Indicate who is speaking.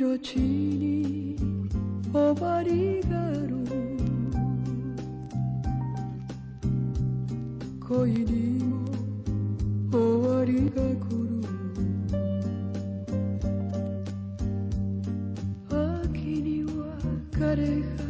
Speaker 1: 命に終わりがある恋にも終わりが来る秋には枯れ葉